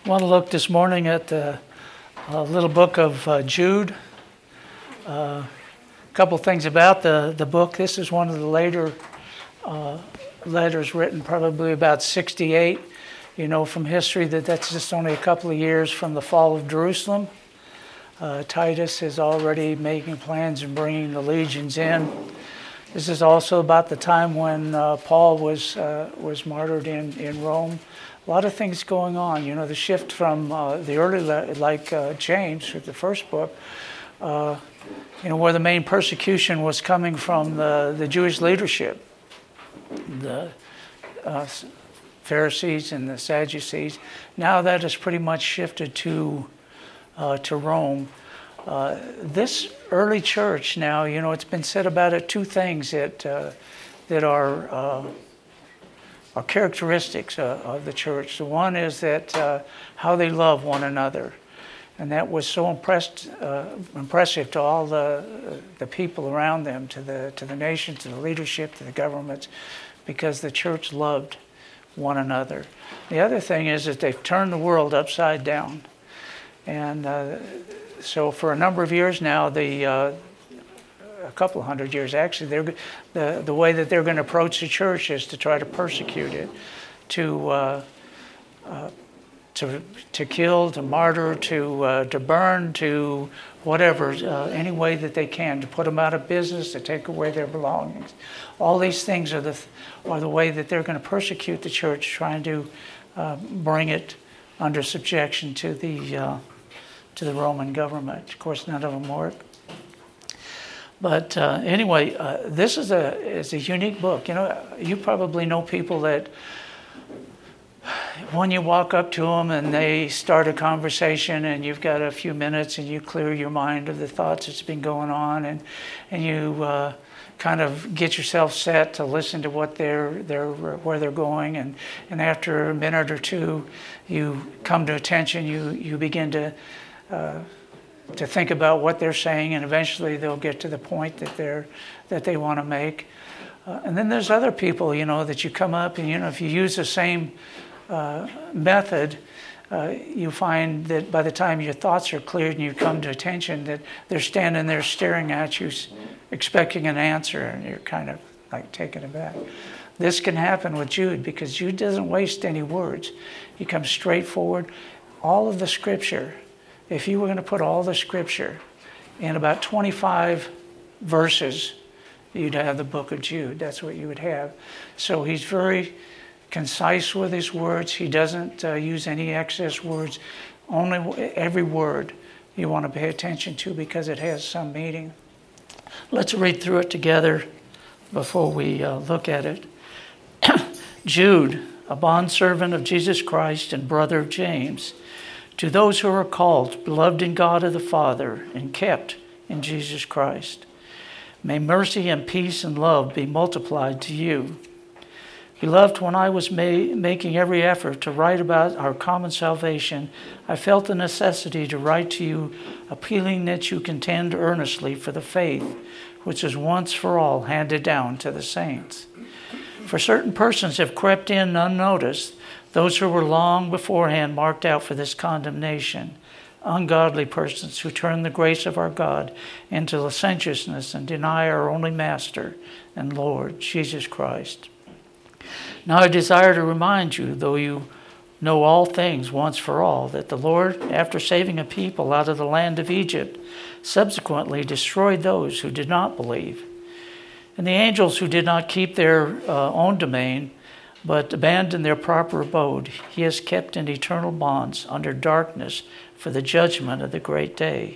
I want to look this morning at the little book of Jude. A couple things about the book. This is one of the later letters written, probably about 68. You know from history that that's just only a couple of years from the fall of Jerusalem. Titus is already making plans and bringing the legions in. This is also about the time when Paul was martyred in Rome. A lot of things going on. You know, the shift from the early, like James, the first book, where the main persecution was coming from the Jewish leadership, the Pharisees and the Sadducees. Now that has pretty much shifted to Rome. This early church now, it's been said about it two things that are characteristics of the church. The one is that how they love one another, and that was so impressive to all the people around them, to the nations, to the leadership, to the governments, because the church loved one another. The other thing is that they've turned the world upside down, and so for a number of years now, a couple of hundred years actually, the way that they're going to approach the church is to try to persecute it, to kill, to martyr, to burn, to whatever, any way that they can, to put them out of business, to take away their belongings. All these things are the way that they're going to persecute the church, trying to bring it under subjection to the Roman government. Of course, none of them work. But anyway, this is a unique book. You probably know people that when you walk up to them and they start a conversation and you've got a few minutes and you clear your mind of the thoughts that's been going on and you kind of get yourself set to listen to what where they're going, and after a minute or two you come to attention, you begin to think about what they're saying, and eventually they'll get to the point that they want to make. And then there's other people, that you come up and, if you use the same method, you find that by the time your thoughts are cleared and you come to attention, that they're standing there staring at you, expecting an answer, and you're kind of like taken aback. This can happen with Jude, because Jude doesn't waste any words. He comes straight forward. All of the scripture, if you were going to put all the scripture in about 25 verses, you'd have the book of Jude. That's what you would have. So he's very concise with his words. He doesn't use any excess words. Only every word you want to pay attention to, because it has some meaning. Let's read through it together before we look at it. Jude, a bondservant of Jesus Christ and brother of James, to those who are called, beloved in God of the Father, and kept in Jesus Christ, may mercy and peace and love be multiplied to you. Beloved, when I was making every effort to write about our common salvation, I felt the necessity to write to you, appealing that you contend earnestly for the faith which is once for all handed down to the saints. For certain persons have crept in unnoticed, those who were long beforehand marked out for this condemnation, ungodly persons who turn the grace of our God into licentiousness and deny our only Master and Lord, Jesus Christ. Now I desire to remind you, though you know all things once for all, that the Lord, after saving a people out of the land of Egypt, subsequently destroyed those who did not believe. And the angels who did not keep their own domain, but abandoned their proper abode, he has kept in eternal bonds under darkness for the judgment of the great day.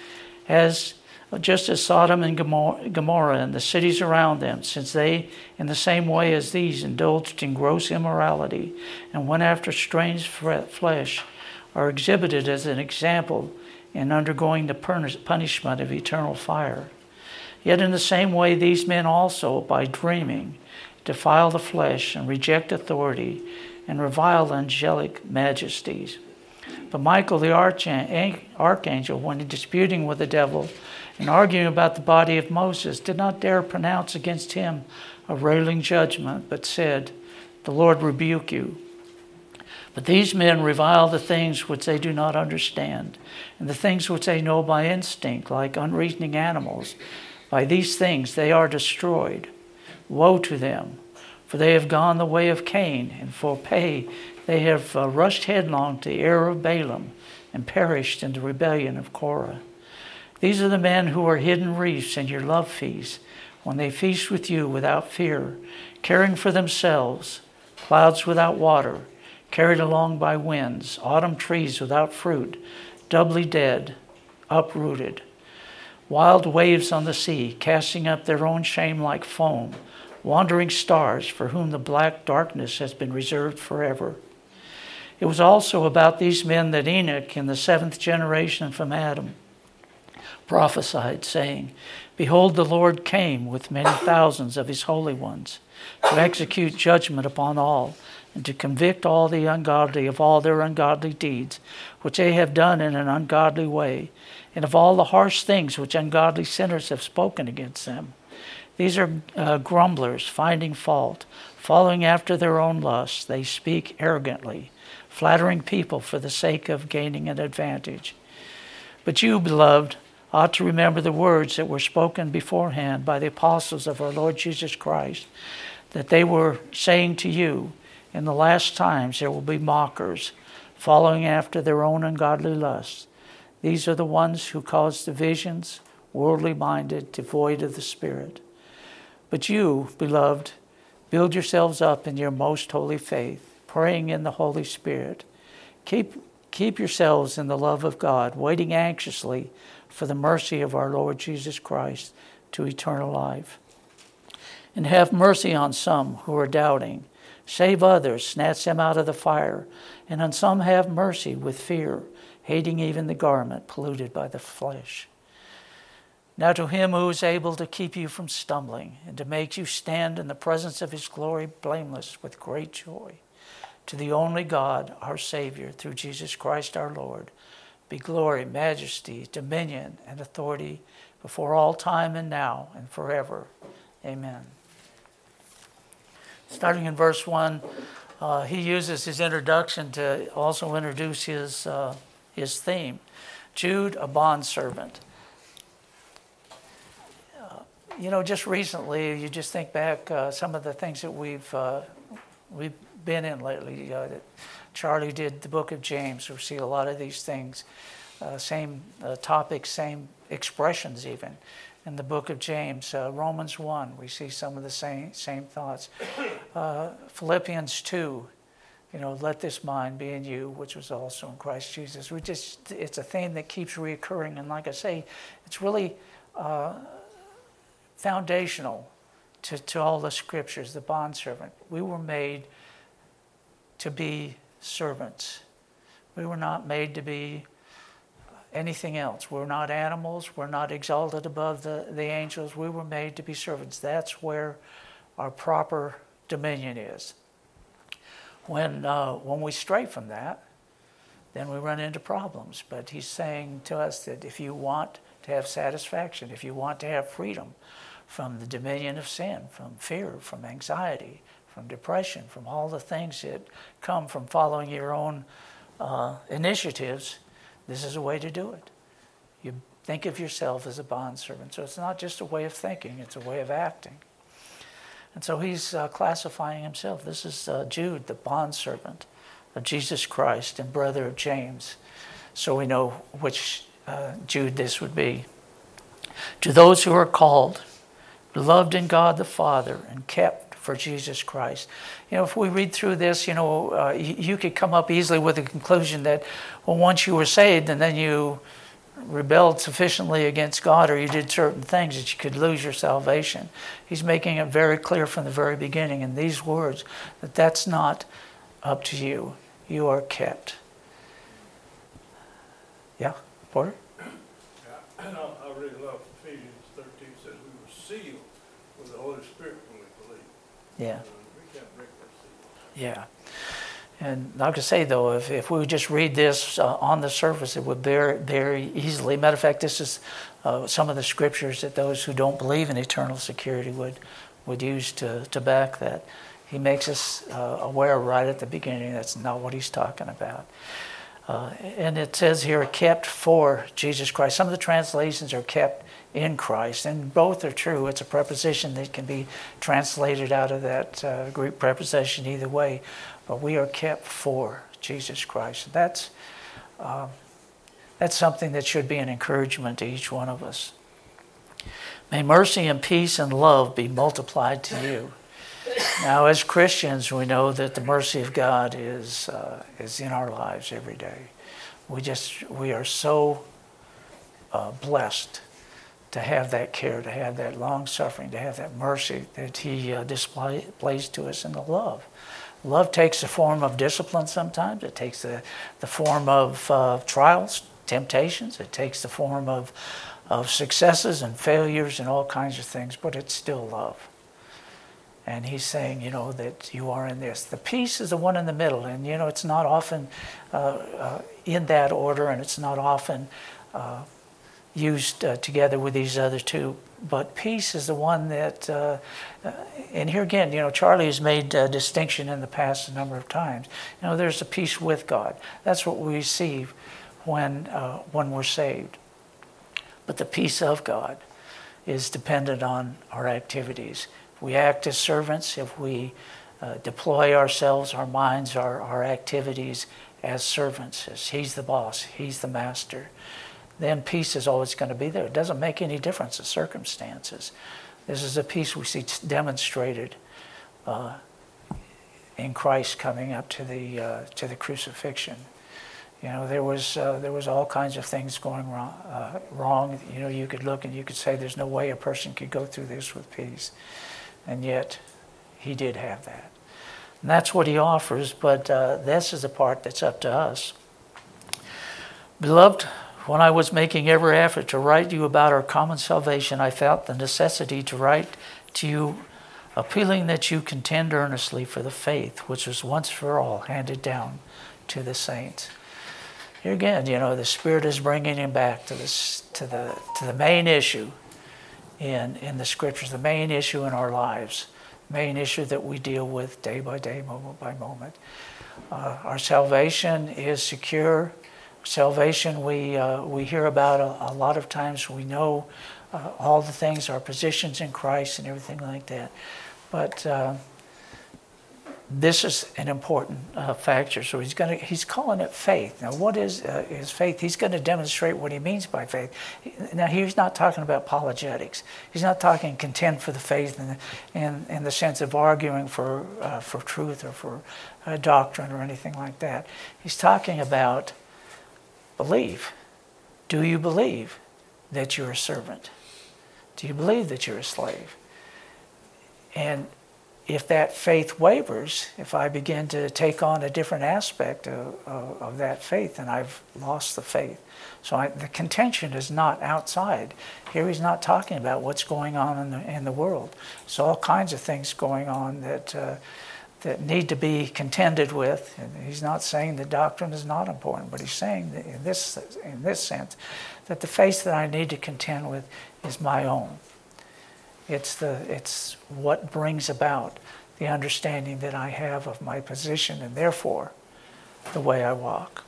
Just as Sodom and Gomorrah and the cities around them, since they, in the same way as these, indulged in gross immorality and went after strange flesh, are exhibited as an example in undergoing the punishment of eternal fire. Yet in the same way these men also, by dreaming, defile the flesh and reject authority and revile angelic majesties. But Michael the archangel, when disputing with the devil and arguing about the body of Moses, did not dare pronounce against him a railing judgment, but said, "The Lord rebuke you." But these men revile the things which they do not understand, and the things which they know by instinct, like unreasoning animals. By these things they are destroyed. Woe to them, for they have gone the way of Cain, and for pay they have rushed headlong to the error of Balaam, and perished in the rebellion of Korah. These are the men who are hidden reefs in your love feasts, when they feast with you without fear, caring for themselves, clouds without water, carried along by winds, autumn trees without fruit, doubly dead, uprooted, wild waves on the sea, casting up their own shame like foam, wandering stars for whom the black darkness has been reserved forever. It was also about these men that Enoch, in the 7th generation from Adam, prophesied, saying, Behold, the Lord came with many thousands of his holy ones, to execute judgment upon all, and to convict all the ungodly of all their ungodly deeds, which they have done in an ungodly way, and of all the harsh things which ungodly sinners have spoken against them. These are grumblers, finding fault, following after their own lusts. They speak arrogantly, flattering people for the sake of gaining an advantage. But you, beloved, ought to remember the words that were spoken beforehand by the apostles of our Lord Jesus Christ, that they were saying to you, in the last times there will be mockers, following after their own ungodly lusts. These are the ones who cause divisions, worldly minded, devoid of the Spirit. But you, beloved, build yourselves up in your most holy faith, praying in the Holy Spirit. Keep yourselves in the love of God, waiting anxiously for the mercy of our Lord Jesus Christ to eternal life. And have mercy on some who are doubting. Save others, snatch them out of the fire, and on some have mercy with fear, hating even the garment polluted by the flesh. Now to him who is able to keep you from stumbling, and to make you stand in the presence of his glory blameless with great joy, to the only God, our Savior, through Jesus Christ our Lord, be glory, majesty, dominion, and authority before all time and now and forever. Amen. Starting in verse 1, he uses his introduction to also introduce his theme. Jude, a bondservant. Just recently, you just think back some of the things that we've been in lately. Charlie did the book of James. We see a lot of these things, same topics, same expressions even. In the book of James, Romans 1, we see some of the same thoughts. Philippians 2, let this mind be in you, which was also in Christ Jesus. It's a theme that keeps reoccurring, and like I say, it's really foundational to all the scriptures. The bondservant. We were made to be servants. We were not made to be anything else. We're not animals. We're not exalted above the angels. We were made to be servants. That's where our proper dominion is. When we stray from that, then we run into problems. But he's saying to us that if you want to have satisfaction, if you want to have freedom from the dominion of sin, from fear, from anxiety, from depression, from all the things that come from following your own initiatives, this is a way to do it. You think of yourself as a bondservant. So it's not just a way of thinking, it's a way of acting. And so he's classifying himself. This is Jude, the bondservant of Jesus Christ and brother of James. So we know which Jude this would be. To those who are called, beloved in God the Father, and kept for Jesus Christ. If we read through this, you could come up easily with the conclusion that, well, once you were saved and then you rebelled sufficiently against God or you did certain things that you could lose your salvation. He's making it very clear from the very beginning in these words that that's not up to you. You are kept. Yeah, Porter? Yeah, I really love Ephesians 13. It says we were sealed with the Holy Spirit when we believe. Yeah. We can't break that seal. Yeah. And like I say, though, if we would just read this on the surface, it would very, very easily. Matter of fact, this is some of the scriptures that those who don't believe in eternal security would use to back that. He makes us aware right at the beginning that's not what he's talking about. And it says here, kept for Jesus Christ. Some of the translations are kept in Christ, and both are true. It's a preposition that can be translated out of that Greek preposition either way, but we are kept for Jesus Christ. That's something that should be an encouragement to each one of us. May mercy and peace and love be multiplied to you. Now, as Christians, we know that the mercy of God is in our lives every day. We are so blessed to have that care, to have that long suffering, to have that mercy that He displays to us in the love. Love takes the form of discipline sometimes. It takes the form of trials, temptations. It takes the form of successes and failures and all kinds of things, but it's still love. And He's saying, that you are in this. The peace is the one in the middle, and it's not often in that order, and it's not often used together with these other two. But peace is the one that, and here again, Charlie has made a distinction in the past a number of times. There's a peace with God. That's what we receive when we're saved. But the peace of God is dependent on our activities. If we act as servants, if we deploy ourselves, our minds, our activities as servants, as He's the boss, He's the master, then peace is always going to be there. It doesn't make any difference the circumstances. This is a peace we see demonstrated in Christ coming up to the crucifixion. There was all kinds of things going wrong. You could look and you could say there's no way a person could go through this with peace. And yet, He did have that. And that's what He offers, but this is the part that's up to us. Beloved, when I was making every effort to write you about our common salvation, I felt the necessity to write to you, appealing that you contend earnestly for the faith which was once for all handed down to the saints. Here again, the Spirit is bringing him back to the main issue in the Scriptures, the main issue in our lives, the main issue that we deal with day by day, moment by moment. Our salvation is secure. Salvation we hear about a lot of times. We know all the things, our positions in Christ and everything like that. But this is an important factor. So he's calling it faith. Now, what is faith? He's going to demonstrate what he means by faith. Now, he's not talking about apologetics. He's not talking contend for the faith in the sense of arguing for truth or for doctrine or anything like that. He's talking about believe. Do you believe that you're a servant? Do you believe that you're a slave? And if that faith wavers, if I begin to take on a different aspect of that faith, then I've lost the faith. So the contention is not outside. Here he's not talking about what's going on in the world. There's all kinds of things going on that need to be contended with. And he's not saying the doctrine is not important, but he's saying that in this sense that the faith that I need to contend with is my own. It's what brings about the understanding that I have of my position and therefore the way I walk.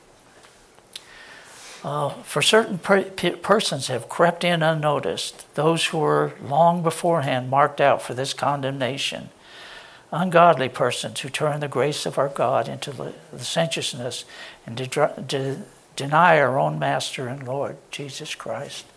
For certain persons have crept in unnoticed, those who were long beforehand marked out for this condemnation. Ungodly persons who turn the grace of our God into licentiousness and deny our own Master and Lord, Jesus Christ.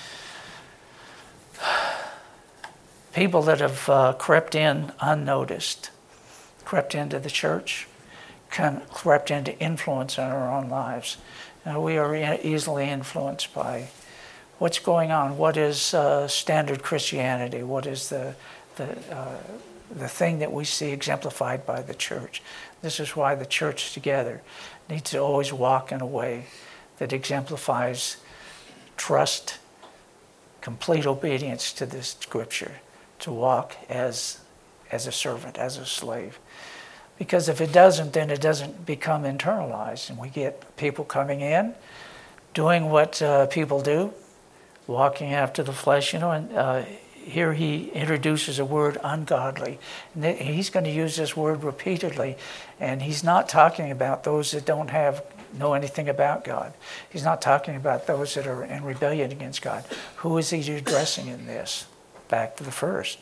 People that have crept in unnoticed, crept into the church, crept into influence in our own lives. We are easily influenced by what's going on. What is standard Christianity? What is the thing that we see exemplified by the church? This is why the church together needs to always walk in a way that exemplifies trust, complete obedience to this Scripture, to walk as a servant, as a slave. Because if it doesn't, then it doesn't become internalized, and we get people coming in, doing what people do, walking after the flesh, and here he introduces a word, ungodly. And he's going to use this word repeatedly, and he's not talking about those that don't know anything about God. He's not talking about those that are in rebellion against God. Who is he addressing in this? Back to the first.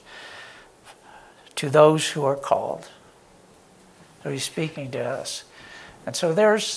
To those who are called. So he's speaking to us. And so there's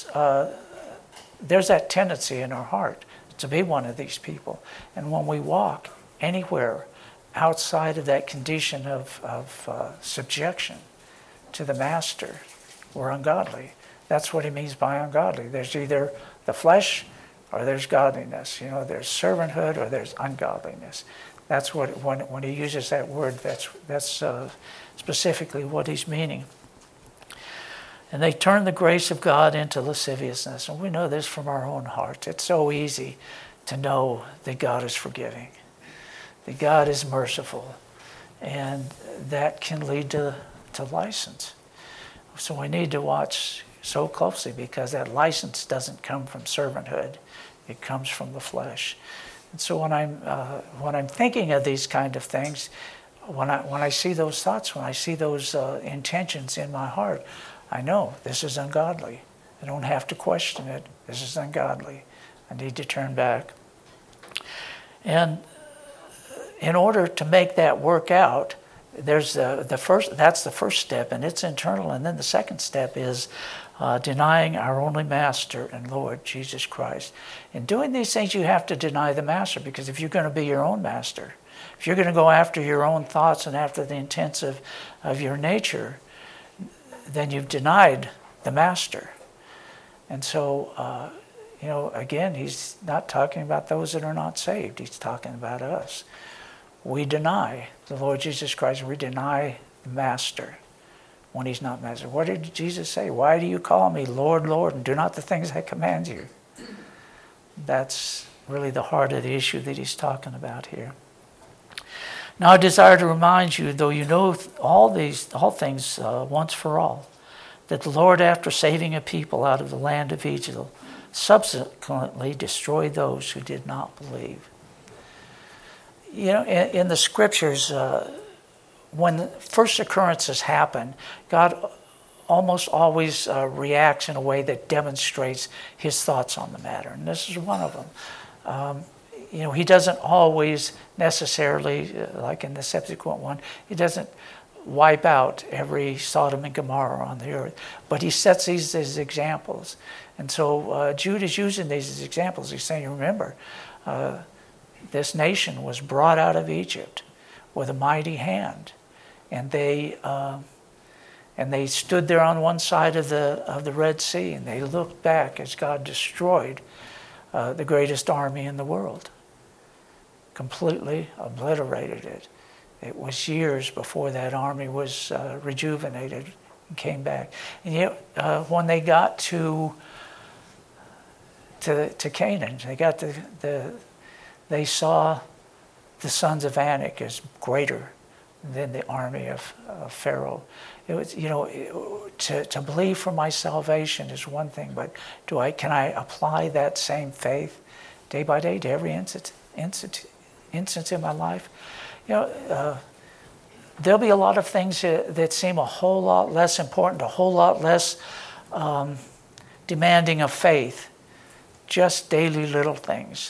that tendency in our heart to be one of these people. And when we walk anywhere outside of that condition of subjection to the master, we're ungodly. That's what he means by ungodly. There's either the flesh or there's godliness. There's servanthood or there's ungodliness. That's what, when he uses that word, that's specifically what he's meaning. And they turn the grace of God into lasciviousness. And we know this from our own hearts. It's so easy to know that God is forgiving, that God is merciful, and that can lead to license. So we need to watch so closely, because that license doesn't come from servanthood. It comes from the flesh. And so when I'm thinking of these kind of things, when I see those thoughts, when I see those intentions in my heart, I know this is ungodly. I don't have to question it. This is ungodly. I need to turn back. And in order to make that work out, there's that's the first step, and it's internal. And then the second step is denying our only Master and Lord, Jesus Christ. In doing these things, you have to deny the Master, because if you're going to be your own master, if you're going to go after your own thoughts and after the intents of your nature, then you've denied the Master. And so, again, he's not talking about those that are not saved. He's talking about us. We deny the Lord Jesus Christ. We deny the Master when he's not Master. What did Jesus say? Why do you call me Lord, Lord, and do not the things I command you? That's really the heart of the issue that he's talking about here. Now I desire to remind you, though you know all things once for all, that the Lord, after saving a people out of the land of Egypt, subsequently destroyed those who did not believe. In the scriptures, when the first occurrences happen, God almost always reacts in a way that demonstrates his thoughts on the matter. And this is one of them. He doesn't always necessarily, like in the subsequent one, he doesn't wipe out every Sodom and Gomorrah on the earth. But he sets these as examples. And so Jude is using these as examples. He's saying, remember, this nation was brought out of Egypt with a mighty hand. And they stood there on one side of the Red Sea, and they looked back as God destroyed the greatest army in the world. Completely obliterated it. It was years before that army was rejuvenated and came back. And yet, when they got to Canaan, they saw the sons of Anak as greater than the army of Pharaoh. It was, to believe for my salvation is one thing, but can I apply that same faith day by day to every instance in my life? There'll be a lot of things that seem a whole lot less important, a whole lot less demanding of faith, just daily little things.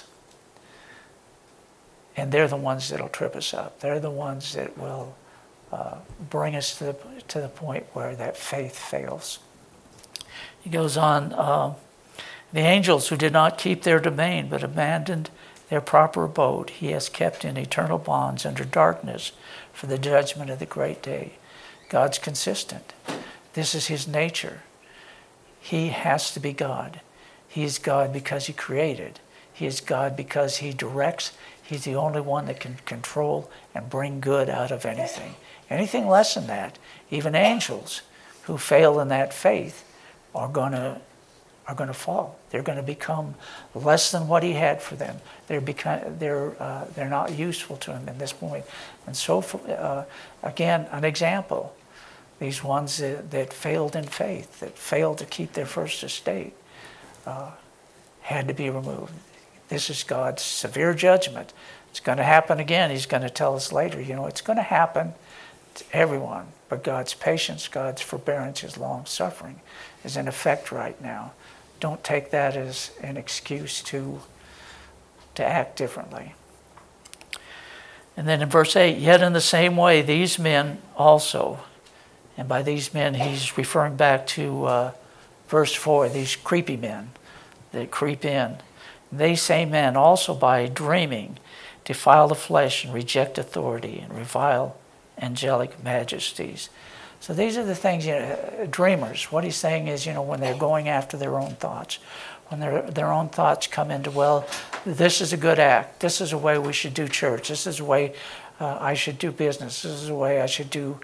And they're the ones that'll trip us up. They're the ones that will bring us to the point where that faith fails. He goes on, the angels who did not keep their domain but abandoned their proper abode, he has kept in eternal bonds under darkness for the judgment of the great day. God's consistent. This is his nature. He has to be God. He is God because he created. He is God because he directs. He's the only one that can control and bring good out of anything. Anything less than that, even angels who fail in that faith are going to fall. They're going to become less than what he had for them. They're not useful to him at this point. And so, again, an example. These ones that failed in faith, that failed to keep their first estate, had to be removed. This is God's severe judgment. It's going to happen again. He's going to tell us later, it's going to happen to everyone. But God's patience, God's forbearance, His long suffering is in effect right now. Don't take that as an excuse to act differently. And then in verse 8, yet in the same way, these men also, and by these men, he's referring back to verse 4, these creepy men that creep in. They same men also by dreaming defile the flesh and reject authority and revile angelic majesties. So these are the things, dreamers. What he's saying is, when they're going after their own thoughts, when their own thoughts come into, well, this is a good act. This is a way we should do church. This is a way I should do business. This is a way I should do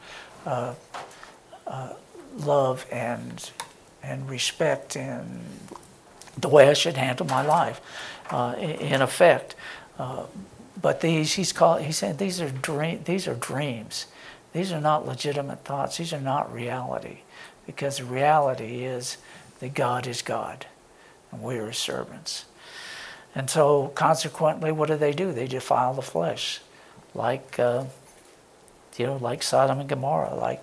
love and respect, and the way I should handle my life, in effect. But he said these are dreams. These are not legitimate thoughts. These are not reality, because the reality is that God is God, and we are His servants. And so, consequently, what do? They defile the flesh, like Sodom and Gomorrah,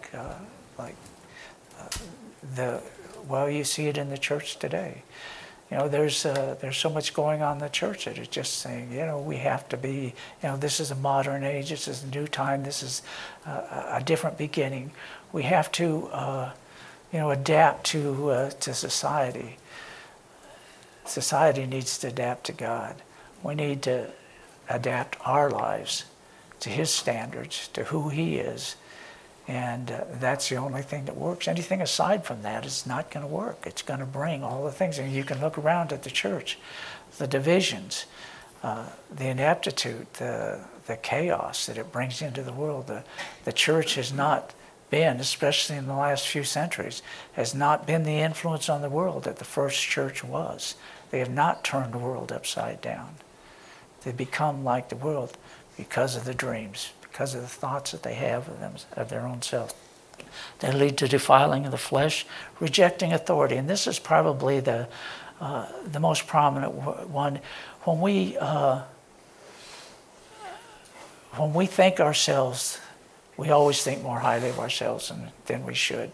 you see it in the church today. There's so much going on in the church that is just saying, we have to be, this is a modern age, this is a new time, this is a different beginning. We have to, adapt to society. Society needs to adapt to God. We need to adapt our lives to His standards, to who He is. And that's the only thing that works. Anything aside from that is not going to work. It's going to bring all the things. And you can look around at the church, the divisions, the ineptitude, the chaos that it brings into the world. The church has not been, especially in the last few centuries, has not been the influence on the world that the first church was. They have not turned the world upside down. They've become like the world because of the dreams, because of the thoughts that they have of their own self. They lead to defiling of the flesh, rejecting authority. And this is probably the most prominent one. When we think ourselves, we always think more highly of ourselves than we should.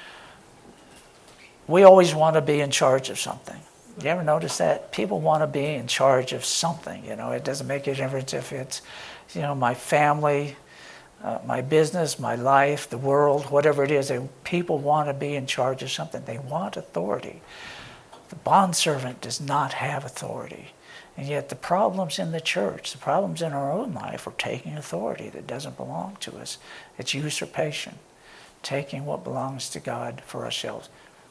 We always want to be in charge of something. You ever notice that? People want to be in charge of something. It doesn't make a difference if it's, my family, my business, my life, the world, whatever it is. People want to be in charge of something. They want authority. The bondservant does not have authority. And yet the problems in the church, the problems in our own life are taking authority that doesn't belong to us. It's usurpation, taking what belongs to God for ourselves.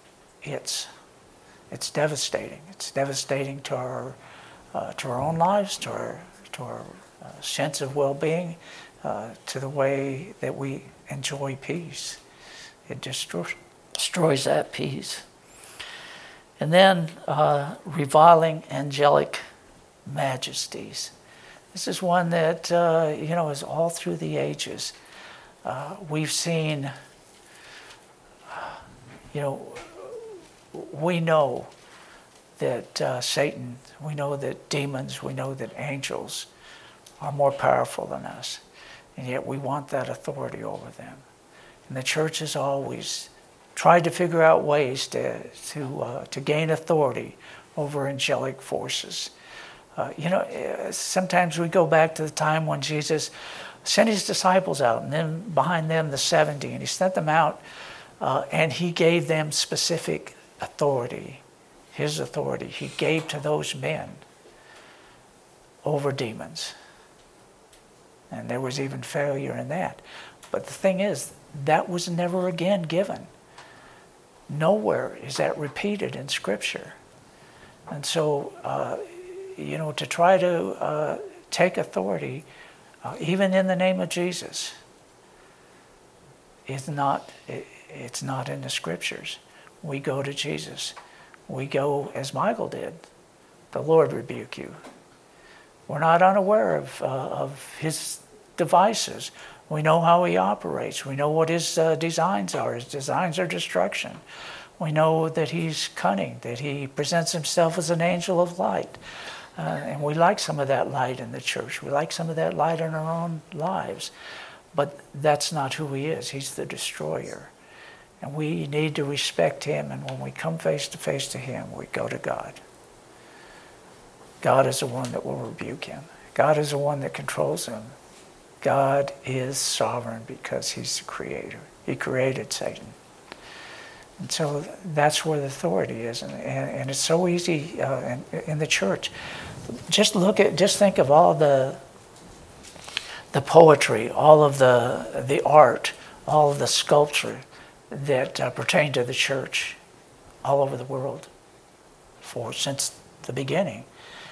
It's devastating. It's devastating to our own lives, to our sense of well-being, to the way that we enjoy peace. It destroys that peace. And then reviling angelic majesties. This is one that is all through the ages. We've seen. We know that Satan, we know that demons, we know that angels are more powerful than us, and yet we want that authority over them. And the church has always tried to figure out ways to gain authority over angelic forces. Sometimes we go back to the time when Jesus sent His disciples out, and then behind them the 70, and He sent them out, and He gave them specific authority, His authority. He gave to those men over demons. And there was even failure in that. But the thing is, that was never again given. Nowhere is that repeated in Scripture. And so, to try to take authority, even in the name of Jesus, it's not in the Scriptures. We go to Jesus. We go as Michael did. The Lord rebuke you. We're not unaware of His devices. We know how He operates. We know what His designs are. His designs are destruction. We know that He's cunning, that He presents Himself as an angel of light. And we like some of that light in the church. We like some of that light in our own lives. But that's not who he is. He's the destroyer. And we need to respect him. And when we come face to face to him, we go to God. God is the one that will rebuke him. God is the one that controls him. God is sovereign because he's the creator. He created Satan. And so that's where the authority is. And it's so easy in the church. Just think of all the poetry, all of the art, all of the sculpture that pertain to the church all over the world since the beginning.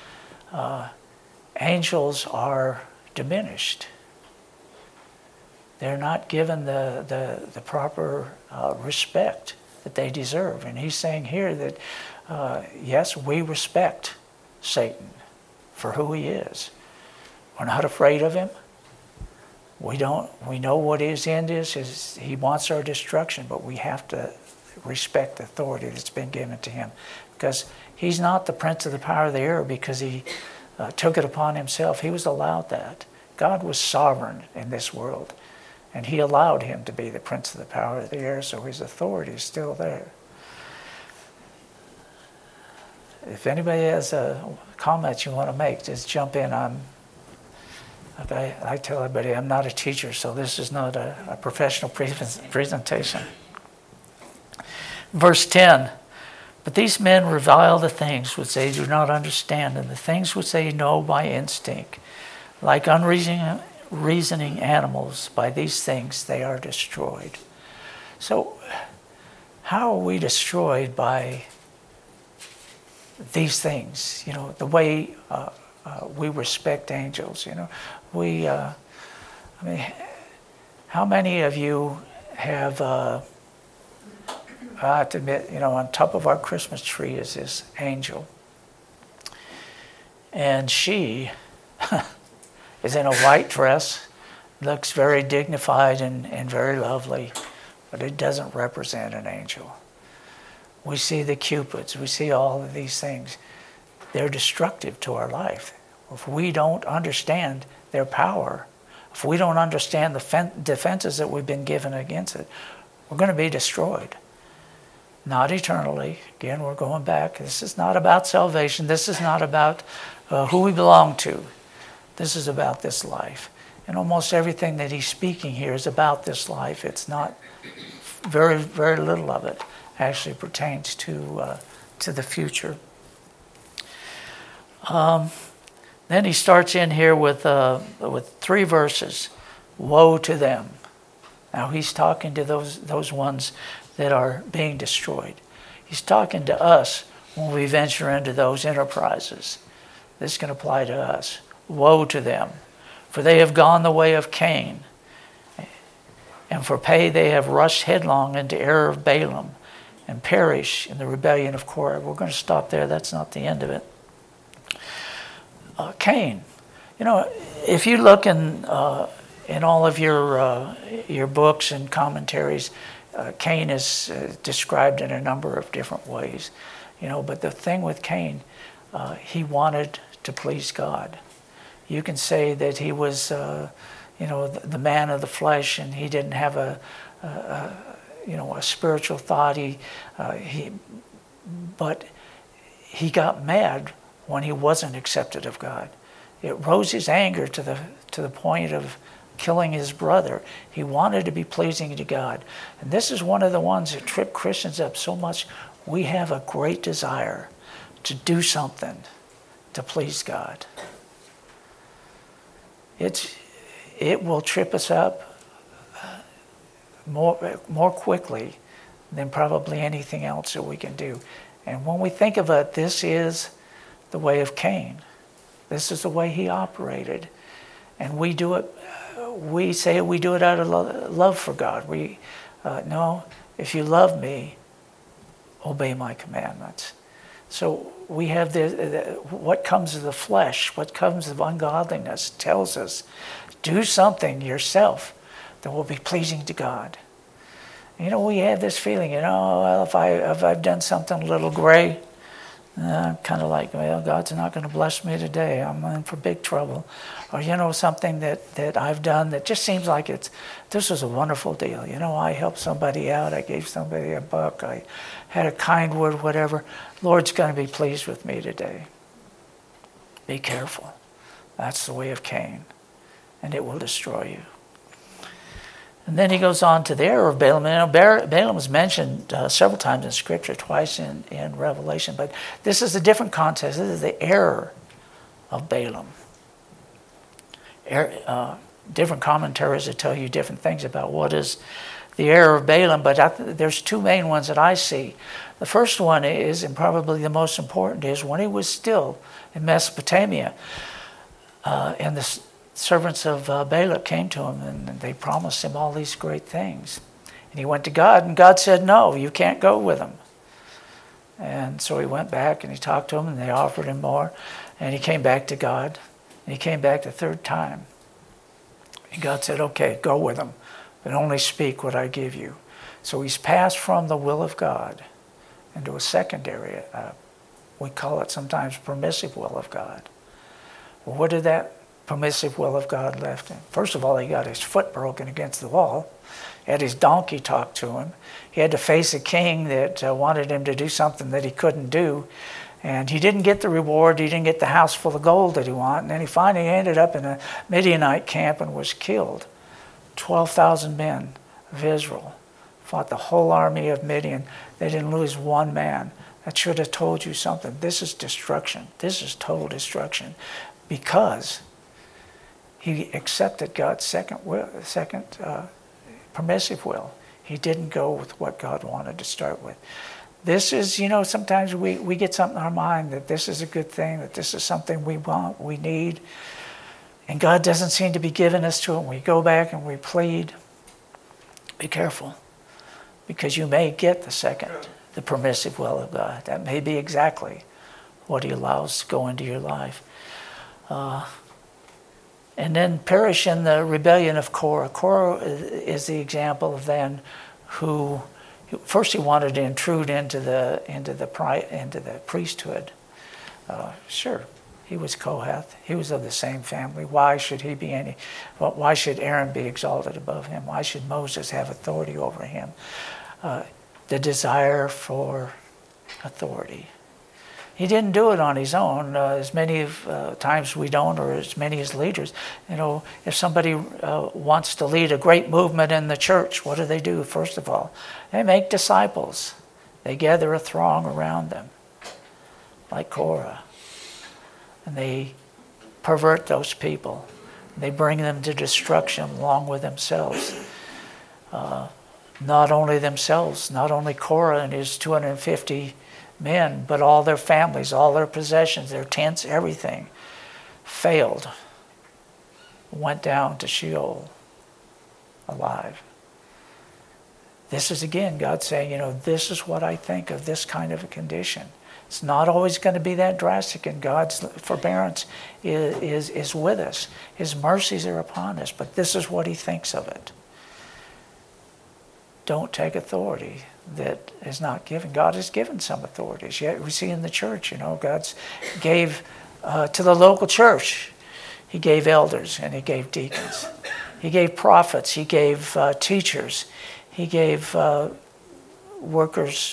Angels are diminished. They're not given the proper respect that they deserve. And he's saying here that, yes, we respect Satan for who he is. We're not afraid of him. We know what his end is he wants our destruction, but we have to respect the authority that's been given to him. Because he's not the prince of the power of the air because he took it upon himself. He was allowed that. God was sovereign in this world. And he allowed him to be the prince of the power of the air, so his authority is still there. If anybody has a comment you want to make, just jump in. I tell everybody I'm not a teacher, so this is not a professional presentation. Verse 10, but these men revile the things which they do not understand, and the things which they know by instinct. Like unreasoning animals, by these things they are destroyed. So, how are we destroyed by these things? You know, the way we respect angels. You know, how many of you have? I have to admit, on top of our Christmas tree is this angel, and she is in a white dress, looks very dignified and very lovely, but it doesn't represent an angel. We see the cupids, we see all of these things. They're destructive to our life. If we don't understand their power, if we don't understand the defenses that we've been given against it, we're going to be destroyed. Not eternally. Again, we're going back. This is not about salvation. This is not about who we belong to. This is about this life. And almost everything that he's speaking here is about this life. It's not very, very little of it actually pertains to the future. Then he starts in here with 3 verses. Woe to them. Now he's talking to those ones that are being destroyed. He's talking to us when we venture into those enterprises. This can apply to us. Woe to them, for they have gone the way of Cain, and for pay they have rushed headlong into error of Balaam, and perish in the rebellion of Korah. We're going to stop there. That's not the end of it. Cain, if you look in all of your books and commentaries, Cain is described in a number of different ways, But the thing with Cain, he wanted to please God. You can say that he was, the man of the flesh, and he didn't have a spiritual thought. But he got mad when he wasn't accepted of God. It rose his anger to the point of killing his brother. He wanted to be pleasing to God. And this is one of the ones that trip Christians up so much. We have a great desire to do something to please God. It will trip us up more quickly than probably anything else that we can do. And when we think of it, this is the way of Cain. This is the way he operated. And we do it, we say we do it out of love for God. No, if you love me, obey my commandments. So we have what comes of the flesh, what comes of ungodliness tells us, do something yourself that will be pleasing to God. We have this feeling, well, if I've done something a little gray, I'm kind of like, well, God's not going to bless me today. I'm in for big trouble. Or, something that I've done that just seems like this was a wonderful deal. I helped somebody out. I gave somebody a buck. I had a kind word, whatever. Lord's going to be pleased with me today. Be careful. That's the way of Cain, and it will destroy you. And then he goes on to the error of Balaam. Balaam is mentioned several times in Scripture, twice in Revelation, but this is a different context. This is the error of Balaam. Different commentaries that tell you different things about what is the error of Balaam, but there's two main ones that I see. The first one is, and probably the most important, is when he was still in Mesopotamia, and the servants of Balak came to him and they promised him all these great things. And he went to God, and God said, no, you can't go with them. And so he went back and he talked to them, and they offered him more. And he came back to God, and he came back the third time. And God said, okay, go with them, but only speak what I give you. So he's passed from the will of God into a secondary, we call it sometimes permissive will of God. Well, what did that permissive will of God left him? First of all, he got his foot broken against the wall. He had his donkey talk to him. He had to face a king that wanted him to do something that he couldn't do. And he didn't get the reward. He didn't get the house full of gold that he wanted. And then he finally ended up in a Midianite camp and was killed. 12,000 men of Israel fought the whole army of Midian. They didn't lose one man. That should have told you something. This is destruction. This is total destruction. Because he accepted God's second permissive will. He didn't go with what God wanted to start with. This is, sometimes we get something in our mind that this is a good thing, that this is something we want, we need, and God doesn't seem to be giving us to it. We go back and we plead. Be careful, because you may get the permissive will of God. That may be exactly what he allows to go into your life. And then perish in the rebellion of Korah. Korah is the example of then who first he wanted to intrude into the priesthood. Sure, he was Kohath. He was of the same family. Why should why should Aaron be exalted above him? Why should Moses have authority over him? The desire for authority. He didn't do it on his own. As many times we don't, or as many as leaders. If somebody wants to lead a great movement in the church, what do? First of all, they make disciples. They gather a throng around them, like Korah. And they pervert those people. They bring them to destruction along with themselves. Not only themselves, not only Korah and his 250 men, but all their families, all their possessions, their tents, everything failed. Went down to Sheol alive. This is again God saying, this is what I think of this kind of a condition. It's not always going to be that drastic, and God's forbearance is with us. His mercies are upon us, but this is what he thinks of it. Don't take authority that is not given. God has given some authorities. Yet we see in the church, God's gave to the local church. He gave elders and he gave deacons. He gave prophets. He gave teachers. He gave workers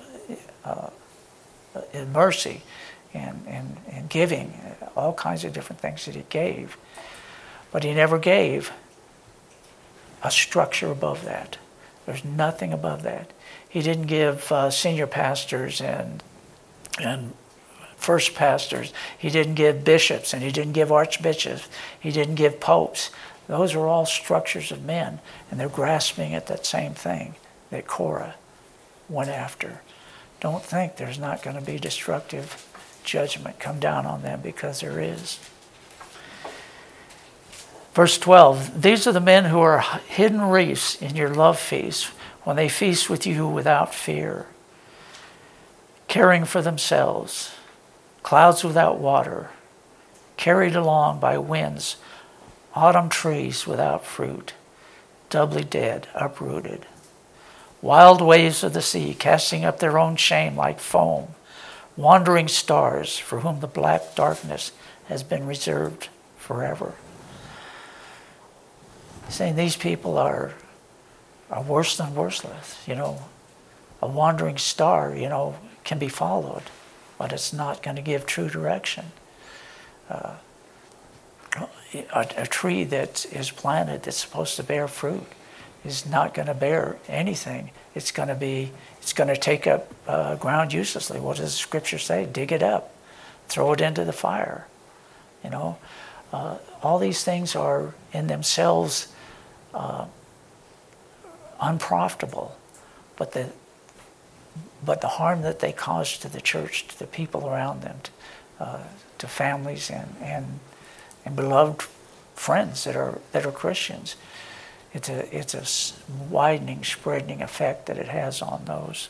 in mercy and giving, all kinds of different things that he gave. But he never gave a structure above that. There's nothing above that. He didn't give senior pastors and first pastors. He didn't give bishops, and he didn't give archbishops. He didn't give popes. Those are all structures of men, and they're grasping at that same thing that Korah went after. Don't think there's not going to be destructive judgment come down on them, because there is. Verse 12, these are the men who are hidden reefs in your love feast, when they feast with you without fear, caring for themselves, clouds without water, carried along by winds, autumn trees without fruit, doubly dead, uprooted, wild waves of the sea, casting up their own shame like foam, wandering stars for whom the black darkness has been reserved forever. Saying these people are worse than worthless. A wandering star, can be followed, but it's not going to give true direction. A tree that is planted that's supposed to bear fruit is not going to bear anything. It's going to take up ground uselessly. What does the scripture say? Dig it up, throw it into the fire. All these things are in themselves unprofitable, but the harm that they cause to the church, to the people around them, to families and beloved friends that are Christians, it's a widening, spreading effect that it has on those.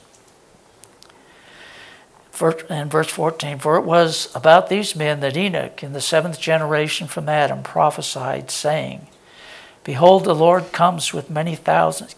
In verse 14, for it was about these men that Enoch, in the 7th generation from Adam, prophesied, saying, Behold, the Lord came with many thousands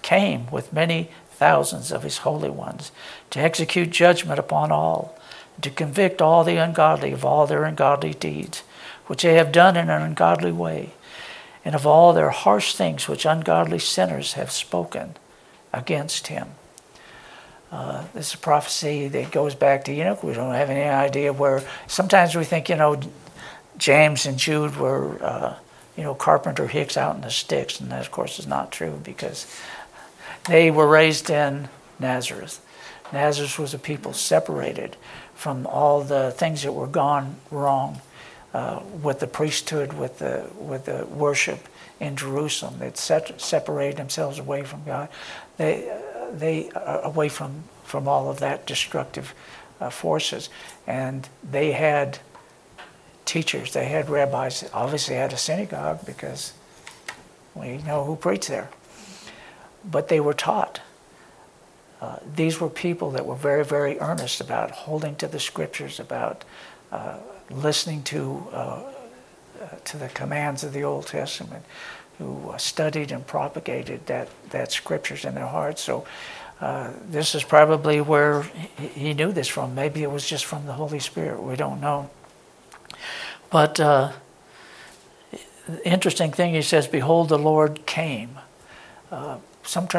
of his holy ones, to execute judgment upon all, and to convict all the ungodly of all their ungodly deeds, which they have done in an ungodly way, and of all their harsh things which ungodly sinners have spoken against him. This is a prophecy that goes back to Enoch. We don't have any idea where. Sometimes we think, James and Jude were, carpenter hicks out in the sticks, and that, of course, is not true because they were raised in Nazareth. Nazareth was a people separated from all the things that were gone wrong with the priesthood, with the worship in Jerusalem. They'd separated themselves away from God. They away from all of that destructive forces, and they had teachers. They had rabbis. Obviously, had a synagogue because we know who preached there. But they were taught. These were people that were very, very earnest about holding to the scriptures, about listening to the commands of the Old Testament, who studied and propagated that scriptures in their hearts. So this is probably where he knew this from. Maybe it was just from the Holy Spirit. We don't know. But the interesting thing, he says, Behold, the Lord came. Some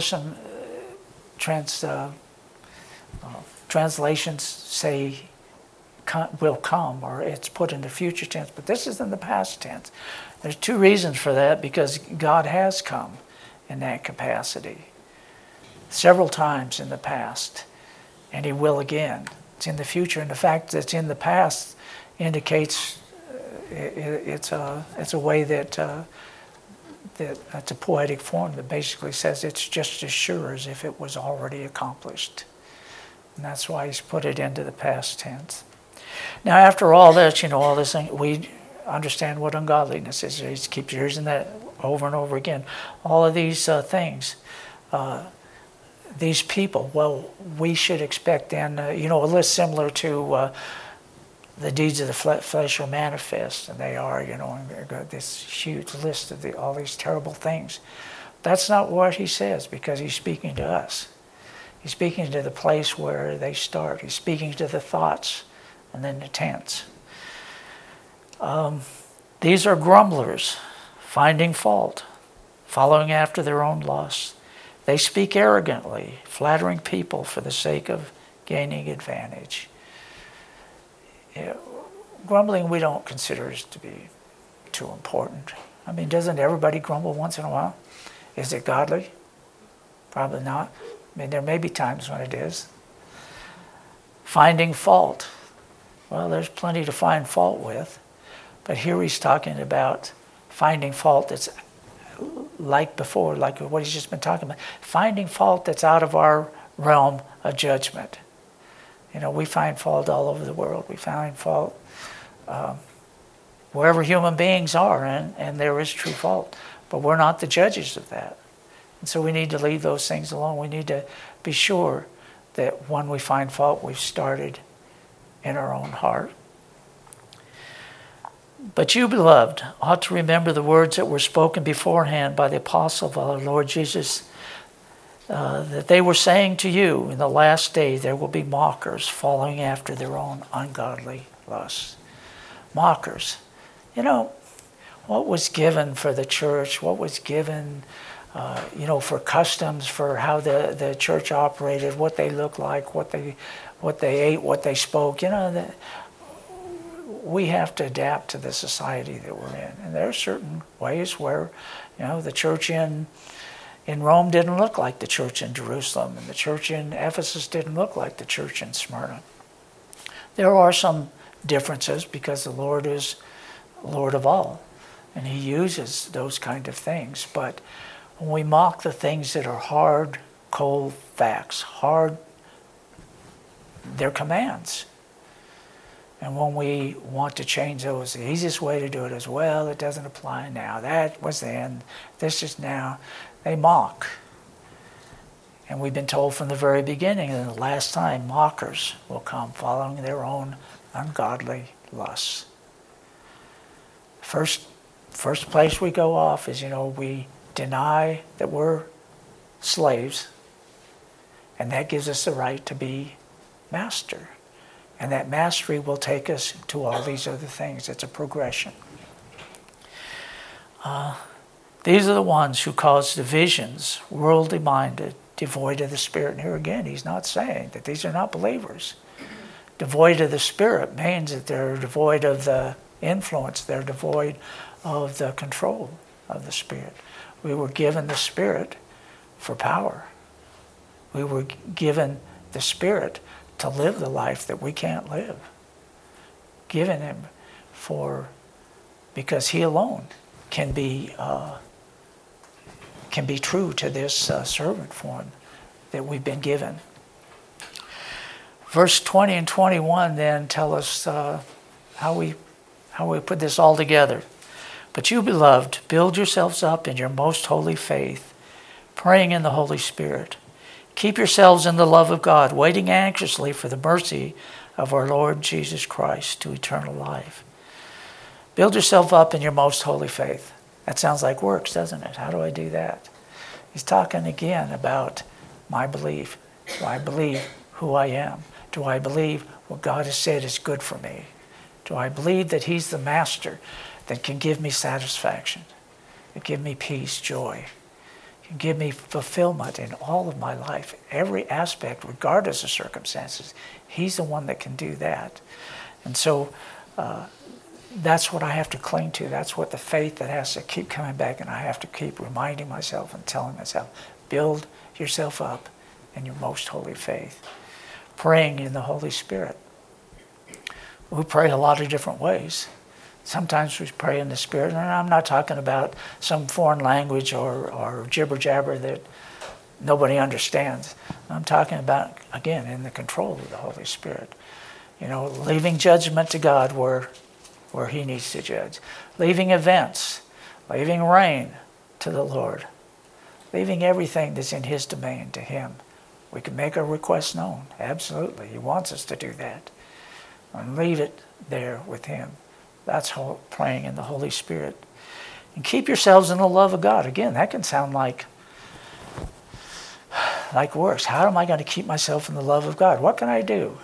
translations say will come, or it's put in the future tense, but this is in the past tense. There's two reasons for that, because God has come in that capacity several times in the past, and he will again. It's in the future, and the fact that it's in the past indicates it's a way that it's a poetic form that basically says it's just as sure as if it was already accomplished. And that's why he's put it into the past tense. Now, after all this, all this thing, we understand what ungodliness is. He keeps using that over and over again. All of these things, these people, well, we should expect then, a list similar to the deeds of the flesh are manifest, and they are, this huge list of all these terrible things. That's not what he says, because he's speaking to us. He's speaking to the place where they start. He's speaking to the thoughts and then the tense. These are grumblers, finding fault, following after their own lusts. They speak arrogantly, flattering people for the sake of gaining advantage. Grumbling we don't consider as to be too important. I mean, doesn't everybody grumble once in a while? Is it godly? Probably not. I mean, there may be times when it is. Finding fault. Well, there's plenty to find fault with. But here he's talking about finding fault that's like before, like what he's just been talking about. Finding fault that's out of our realm of judgment. We find fault all over the world. We find fault wherever human beings are, and there is true fault. But we're not the judges of that. And so we need to leave those things alone. We need to be sure that when we find fault, we've started in our own heart. But you, beloved, ought to remember the words that were spoken beforehand by the apostle of our Lord Jesus, that they were saying to you, in the last day there will be mockers following after their own ungodly lusts. Mockers. You know, what was given for the church, what was given, for customs, for how the church operated, what they looked like, what they ate, what they spoke, we have to adapt to the society that we're in. And there are certain ways where, the church in Rome didn't look like the church in Jerusalem, and the church in Ephesus didn't look like the church in Smyrna. There are some differences because the Lord is Lord of all, and He uses those kind of things. But when we mock the things that are hard, cold facts, they're commands. And when we want to change those, the easiest way to do it is, well, it doesn't apply now. That was then. This is now. They mock. And we've been told from the very beginning that the last time mockers will come following their own ungodly lusts. First place we go off is, we deny that we're slaves, and that gives us the right to be master. And that mastery will take us to all these other things. It's a progression. These are the ones who cause divisions, worldly minded, devoid of the Spirit. And here again, he's not saying that these are not believers. Devoid of the Spirit means that they're devoid of the influence. They're devoid of the control of the Spirit. We were given the Spirit for power. We were given the Spirit to live the life that we can't live. Given Him because He alone can be true to this servant form that we've been given. Verse 20 and 21 then tell us how we put this all together. But you, beloved, build yourselves up in your most holy faith, praying in the Holy Spirit. Keep yourselves in the love of God, waiting anxiously for the mercy of our Lord Jesus Christ to eternal life. Build yourself up in your most holy faith. That sounds like works, doesn't it? How do I do that? He's talking again about my belief. Do I believe who I am? Do I believe what God has said is good for me? Do I believe that He's the master that can give me satisfaction, that give me peace, joy, can give me fulfillment in all of my life, every aspect, regardless of circumstances? He's the one that can do that. And so that's what I have to cling to. That's what the faith that has to keep coming back, and I have to keep reminding myself and telling myself, build yourself up in your most holy faith. Praying in the Holy Spirit. We pray a lot of different ways. Sometimes we pray in the Spirit, and I'm not talking about some foreign language or jibber-jabber that nobody understands. I'm talking about, again, in the control of the Holy Spirit. Leaving judgment to God where He needs to judge. Leaving events, leaving reign to the Lord. Leaving everything that's in His domain to Him. We can make our requests known. Absolutely. He wants us to do that. And leave it there with Him. That's praying in the Holy Spirit. And keep yourselves in the love of God. Again, that can sound like works. How am I going to keep myself in the love of God? What can I do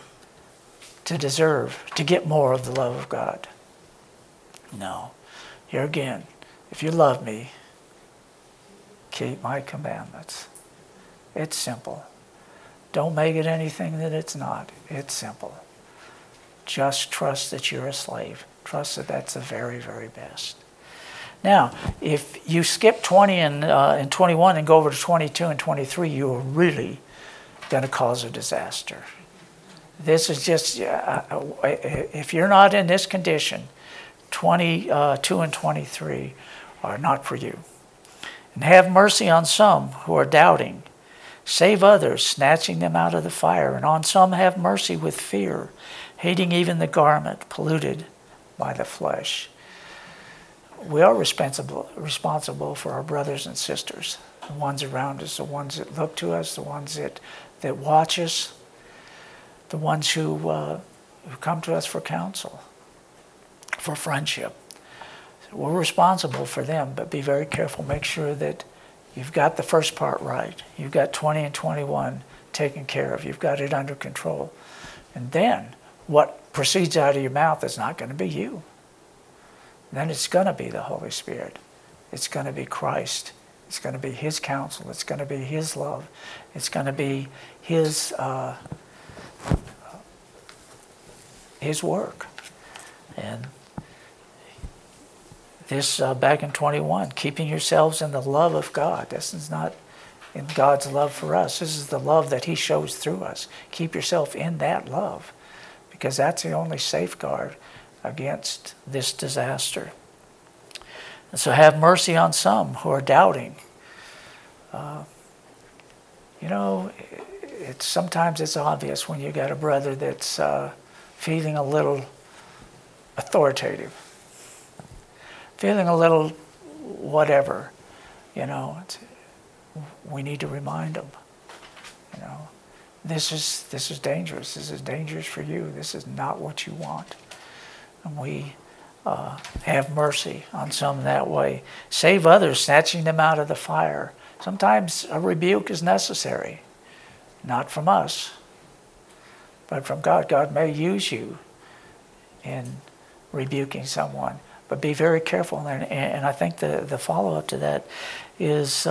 to get more of the love of God? No. Here again, if you love me, keep my commandments. It's simple. Don't make it anything that it's not. It's simple. Just trust that you're a slave. Trust that that's the very, very best. Now, if you skip 20 and 21 and go over to 22 and 23, you are really going to cause a disaster. This is just, if you're not in this condition, 22 and 23 are not for you. And have mercy on some who are doubting. Save others, snatching them out of the fire. And on some have mercy with fear, hating even the garment polluted by the flesh. We are responsible for our brothers and sisters, the ones around us, the ones that look to us, the ones that watch us, the ones who come to us for counsel, for friendship. We're responsible for them, but be very careful. Make sure that You've got the first part right. You've got 20 and 21 taken care of. You've got it under control. And then what proceeds out of your mouth is not going to be you. Then it's going to be the Holy Spirit. It's going to be Christ. It's going to be His counsel. It's going to be His love. It's going to be His work. And this, back in 21, keeping yourselves in the love of God. This is not in God's love for us. This is the love that He shows through us. Keep yourself in that love, because that's the only safeguard against this disaster. And so have mercy on some who are doubting. Sometimes it's obvious when you got a brother that's feeling a little authoritative, feeling a little whatever. We need to remind them. This is dangerous. This is dangerous for you. This is not what you want. And we have mercy on some that way. Save others, snatching them out of the fire. Sometimes a rebuke is necessary. Not from us, but from God. God may use you in rebuking someone. But be very careful. And I think the follow-up to that is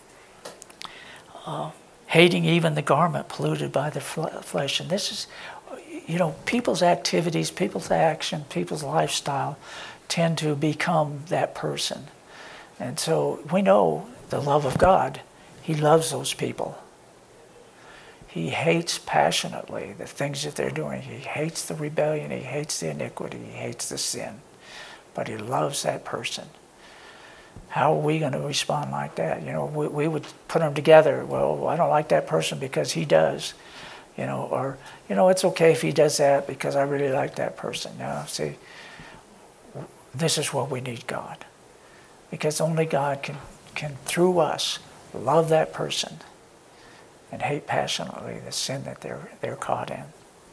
hating even the garment polluted by the flesh. And this is, people's activities, people's action, people's lifestyle tend to become that person. And so we know the love of God. He loves those people. He hates passionately the things that they're doing. He hates the rebellion. He hates the iniquity. He hates the sin. But He loves that person. How are we going to respond like that? We would put them together. Well, I don't like that person because he does. Or it's okay if he does that because I really like that person. No, see, this is what we need God. Because only God can through us, love that person and hate passionately the sin that they're caught in.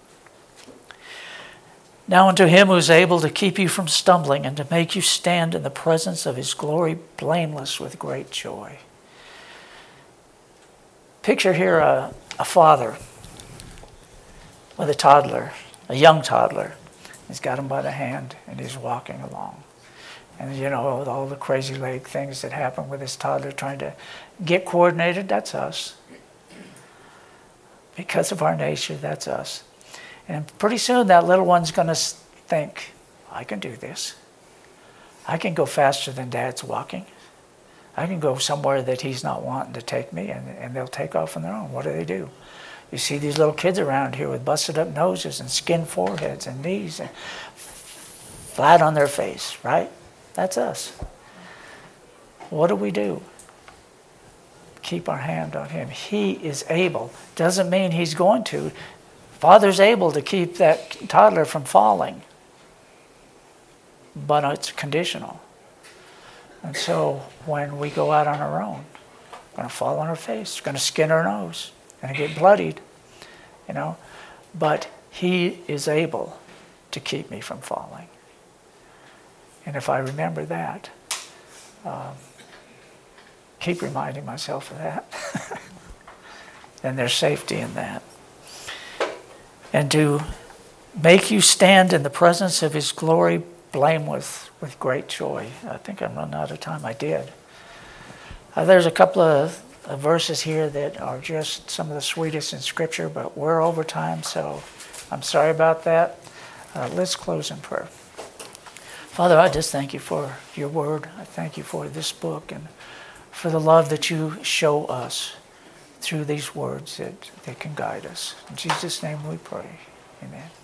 Now unto Him who is able to keep you from stumbling and to make you stand in the presence of His glory blameless with great joy. Picture here a father with a toddler, a young toddler. He's got him by the hand and he's walking along. And all the crazy leg things that happen with this toddler trying to get coordinated, that's us. Because of our nature, that's us. And pretty soon that little one's going to think, I can do this. I can go faster than Dad's walking. I can go somewhere that he's not wanting to take me, and they'll take off on their own. What do? You see these little kids around here with busted up noses and skinned foreheads and knees and flat on their face, right? That's us. What do? Keep our hand on Him. He is able. Doesn't mean He's going to. Father's able to keep that toddler from falling, but it's conditional. And so when we go out on our own, we're going to fall on our face, we're going to skin our nose, going to get bloodied, but He is able to keep me from falling. And if I remember that, keep reminding myself of that, then there's safety in that. And to make you stand in the presence of His glory blameless with great joy. I think I'm running out of time. I did. There's a couple of verses here that are just some of the sweetest in Scripture, but we're over time, so I'm sorry about that. Let's close in prayer. Father, I just thank You for Your word. I thank You for this book and for the love that You show us through these words that can guide us. In Jesus' name we pray. Amen.